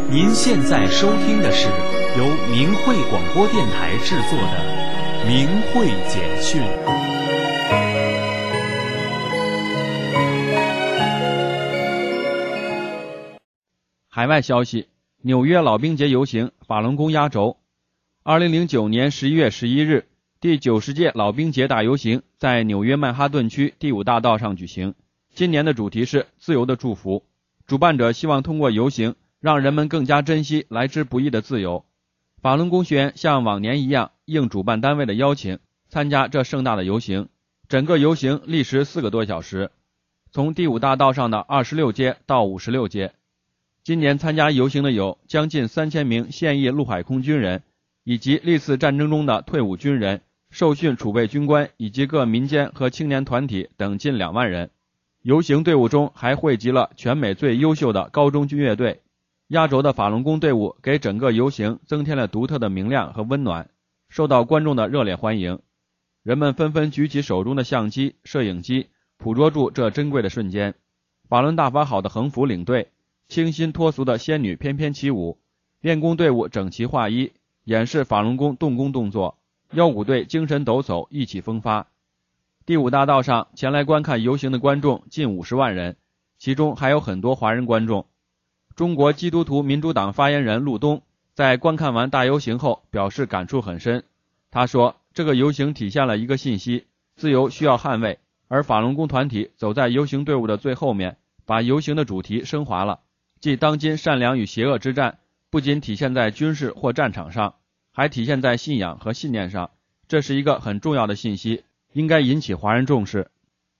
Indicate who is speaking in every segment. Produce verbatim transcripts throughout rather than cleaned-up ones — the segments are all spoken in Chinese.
Speaker 1: 您现在收听的是由明慧广播电台制作的《明慧简讯》。
Speaker 2: 海外消息：纽约老兵节游行，法轮功压轴。二零零九年十一月十一日，第九十届老兵节大游行在纽约曼哈顿区第五大道上举行。今年的主题是自由的祝福，主办者希望通过游行让人们更加珍惜来之不易的自由。法轮功学员像往年一样应主办单位的邀请参加这盛大的游行，整个游行历时四个多小时，从第五大道上的二十六街到五十六街。今年参加游行的有将近三千名现役陆海空军人，以及历次战争中的退伍军人、受训储备军官以及各民间和青年团体等近两万人。游行队伍中还汇集了全美最优秀的高中军乐队。压轴的法轮功队伍给整个游行增添了独特的明亮和温暖，受到观众的热烈欢迎。人们纷纷举起手中的相机、摄影机，捕捉住这珍贵的瞬间。法轮大法好的横幅领队，清新脱俗的仙女翩翩起舞，练功队伍整齐划一，演示法轮功动功动作，腰鼓队精神抖擞，意气风发。第五大道上前来观看游行的观众近五十万人，其中还有很多华人观众。中国基督徒民主党发言人陆东在观看完大游行后表示感触很深。他说，这个游行体现了一个信息，自由需要捍卫，而法轮功团体走在游行队伍的最后面，把游行的主题升华了，即当今善良与邪恶之战不仅体现在军事或战场上，还体现在信仰和信念上，这是一个很重要的信息，应该引起华人重视。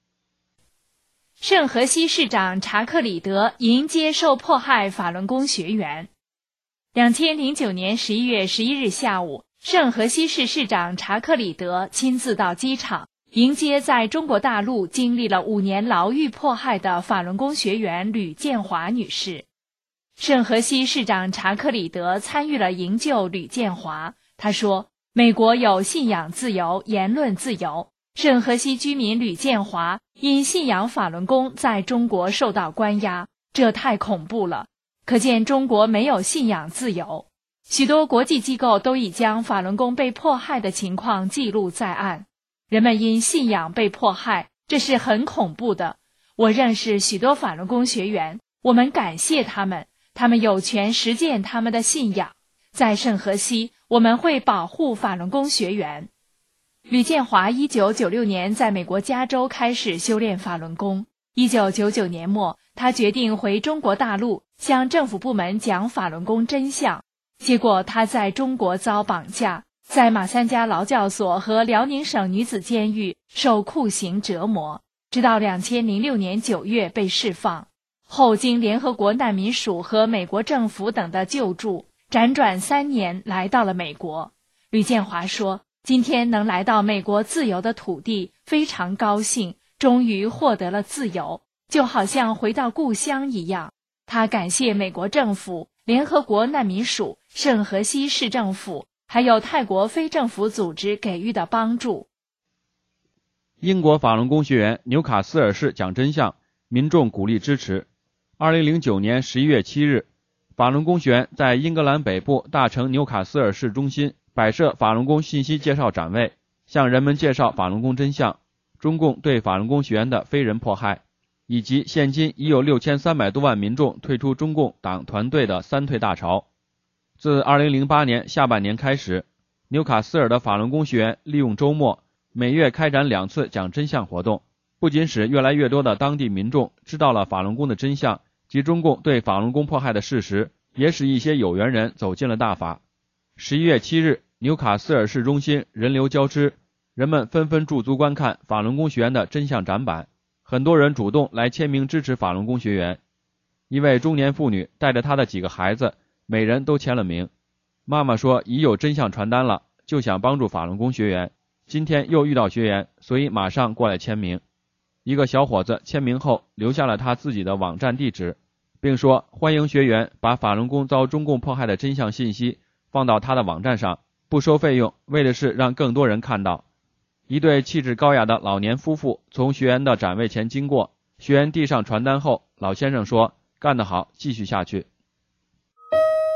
Speaker 3: 圣荷西市长查克里德迎接受迫害法轮功学员。二零零九年十一月十一日下午，圣荷西市市长查克里德亲自到机场迎接在中国大陆经历了五年牢狱迫害的法轮功学员吕建华女士。圣荷西市长查克里德参与了营救吕建华。他说，美国有信仰自由、言论自由，圣荷西居民吕建华因信仰法轮功在中国受到关押，这太恐怖了，可见中国没有信仰自由。许多国际机构都已将法轮功被迫害的情况记录在案，人们因信仰被迫害，这是很恐怖的。我认识许多法轮功学员，我们感谢他们，他们有权实践他们的信仰。在圣荷西，我们会保护法轮功学员。吕建华一九九六年在美国加州开始修炼法轮功。一九九九年末，他决定回中国大陆向政府部门讲法轮功真相。结果他在中国遭绑架，在马三家劳教所和辽宁省女子监狱受酷刑折磨，直到二零零六年九月被释放。后经联合国难民署和美国政府等的救助，辗转三年来到了美国。吕建华说，今天能来到美国自由的土地，非常高兴，终于获得了自由，就好像回到故乡一样。他感谢美国政府、联合国难民署、圣荷西市政府，还有泰国非政府组织给予的帮助。
Speaker 2: 英国法轮功学员纽卡斯尔市讲真相，民众鼓励支持。二零零九年十一月七日，法轮功学员在英格兰北部大城纽卡斯尔市中心摆设法轮功信息介绍展位，向人们介绍法轮功真相，中共对法轮功学员的非人迫害，以及现今已有六千三百多万民众退出中共党团队的三退大潮。自二零零八年下半年开始，纽卡斯尔的法轮功学员利用周末每月开展两次讲真相活动，不仅使越来越多的当地民众知道了法轮功的真相及中共对法轮功迫害的事实，也使一些有缘人走进了大法。十一月七日，纽卡斯尔市中心人流交织，人们纷纷驻足观看法轮功学员的真相展板，很多人主动来签名支持法轮功学员。一位中年妇女带着她的几个孩子，每人都签了名。妈妈说已有真相传单了，就想帮助法轮功学员，今天又遇到学员，所以马上过来签名。一个小伙子签名后留下了他自己的网站地址，并说欢迎学员把法轮功遭中共迫害的真相信息放到他的网站上，不收费用，为的是让更多人看到。一对气质高雅的老年夫妇从学员的展位前经过，学员递上传单后，老先生说干得好，继续下去。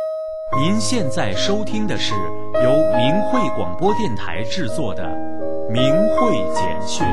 Speaker 1: 您现在收听的是由明慧广播电台制作的《明慧简讯》。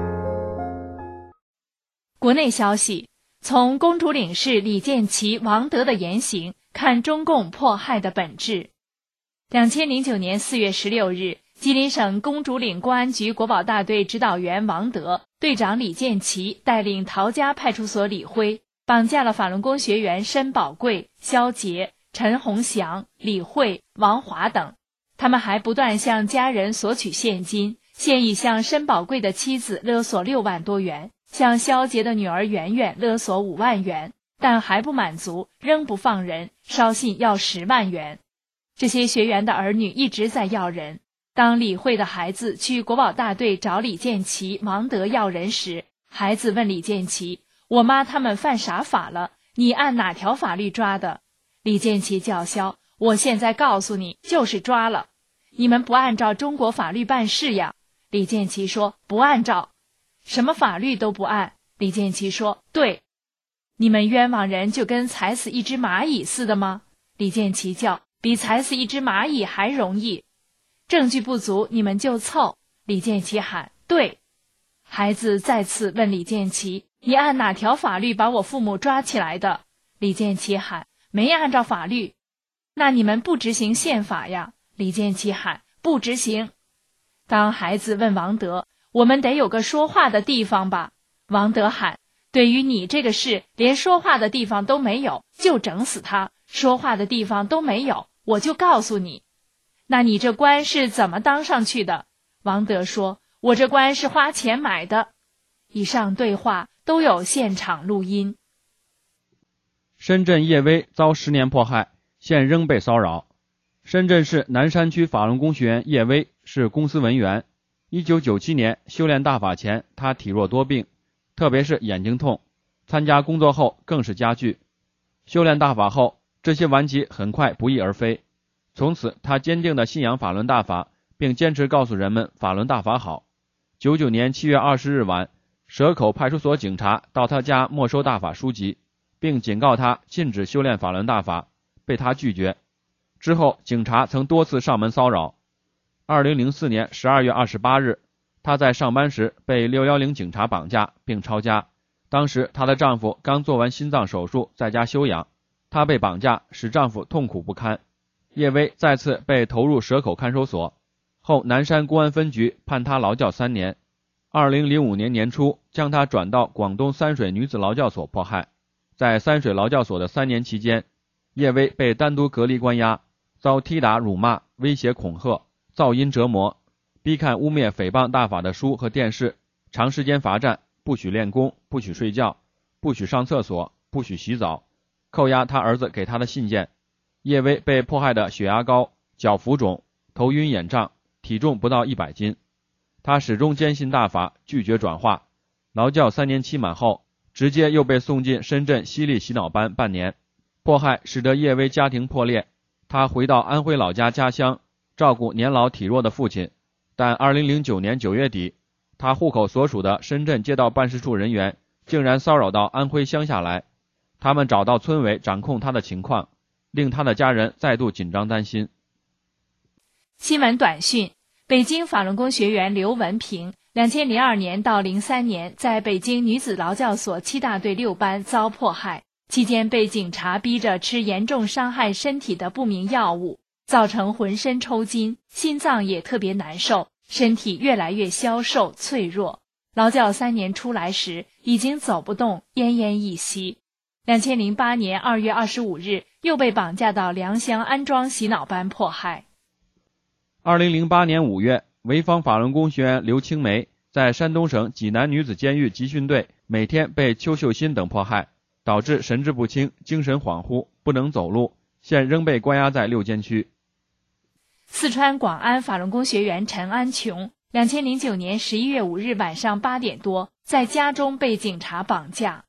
Speaker 3: 国内消息，从公主岭市李建奇、王德的言行看中共迫害的本质。两千零九年四月十六日，吉林省公主岭公安局国保大队指导员王德、队长李建奇带领陶家派出所李辉绑架了法轮功学员申宝贵、肖杰、陈洪祥、李慧、王华等。他们还不断向家人索取现金，现已向申宝贵的妻子勒索六万多元，向肖杰的女儿圆圆勒索五万元，但还不满足，仍不放人，捎信要十万元。这些学员的儿女一直在要人。当李慧的孩子去国保大队找李建奇、王德要人时，孩子问李建奇：“我妈他们犯啥法了？你按哪条法律抓的？”李建奇叫嚣：“我现在告诉你，就是抓了。你们不按照中国法律办事呀。”李建奇说：“不按照。”什么法律都不按。李建奇说：“对。”你们冤枉人就跟踩死一只蚂蚁似的吗？李建奇叫：“比踩死一只蚂蚁还容易。”证据不足你们就凑。李建奇喊：“对。”孩子再次问李建奇：“你按哪条法律把我父母抓起来的？”李建奇喊：“没按照法律。”那你们不执行宪法呀？李建奇喊：“不执行。”当孩子问王德：“我们得有个说话的地方吧？”王德喊：“对于你这个事，连说话的地方都没有，就整死他。说话的地方都没有，我就告诉你。”那你这官是怎么当上去的？王德说：“我这官是花钱买的。”以上对话都有现场录音。
Speaker 2: 深圳叶薇遭十年迫害，现仍被骚扰。深圳市南山区法轮功学员叶薇是公司文员。一九九七年修炼大法前，他体弱多病，特别是眼睛痛，参加工作后更是加剧。修炼大法后，这些顽疾很快不翼而飞。从此他坚定地信仰法轮大法，并坚持告诉人们法轮大法好。九九年七月二十日晚，蛇口派出所警察到他家没收大法书籍，并警告他禁止修炼法轮大法，被他拒绝。之后警察曾多次上门骚扰。二零零四年十二月二十八日，他在上班时被六一零警察绑架并抄家。当时她的丈夫刚做完心脏手术，在家休养，她被绑架使丈夫痛苦不堪。叶薇再次被投入蛇口看守所，后南山公安分局判她劳教三年。二零零五年年初，将她转到广东三水女子劳教所迫害。在三水劳教所的三年期间，叶薇被单独隔离关押，遭踢打、辱骂、威胁、恐吓、噪音折磨，逼看污蔑、诽谤大法的书和电视，长时间罚站，不许练功，不许睡觉，不许上厕所，不许洗澡，扣押她儿子给她的信件。叶薇被迫害的血压高、脚浮肿、头晕眼胀，体重不到一百斤。她始终坚信大法，拒绝转化。劳教三年期满后，直接又被送进深圳犀利洗脑班半年。迫害使得叶薇家庭破裂，她回到安徽老家家乡，照顾年老体弱的父亲。但二零零九年九月底，她户口所属的深圳街道办事处人员竟然骚扰到安徽乡下来，他们找到村委掌控她的情况，令他的家人再度紧张担心。
Speaker 3: 新闻短讯：北京法轮功学员刘文平，两千零二年到零三年在北京女子劳教所七大队六班遭迫害，期间被警察逼着吃严重伤害身体的不明药物，造成浑身抽筋，心脏也特别难受，身体越来越消瘦脆弱。劳教三年出来时，已经走不动，奄奄一息。两千零八年二月二十五日，又被绑架到良乡安庄洗脑班迫害。
Speaker 2: 二零零八年五月，潍坊法轮功学员刘青梅在山东省济南女子监狱集训队每天被邱秀新等迫害，导致神志不清、精神恍惚，不能走路，现仍被关押在六监区。
Speaker 3: 四川广安法轮功学员陈安琼，两千零九年十一月五日晚上八点多，在家中被警察绑架。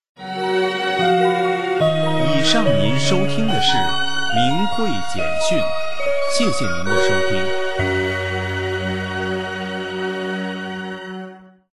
Speaker 1: 以上您收听的是明慧简讯，谢谢您的收听。